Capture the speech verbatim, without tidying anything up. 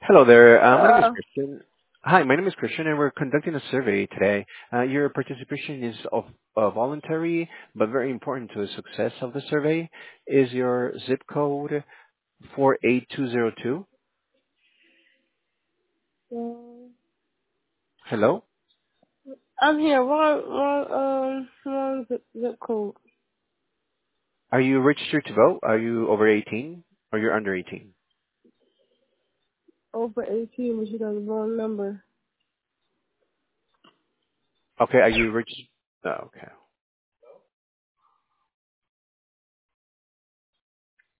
Hello there. Uh, my name is Uh, Christian. Hi, my name is Christian, and we're conducting a survey today. Uh, your participation is of, uh, voluntary, but very important to the success of the survey. Is your zip code four eight two zero two? um, Hello? I'm here. Wrong, wrong, um, wrong zip, zip code. Are you registered to vote? Are you over eighteen, or you're under eighteen? Over eighteen, but you got the wrong number. Okay, are you registered? Oh, okay.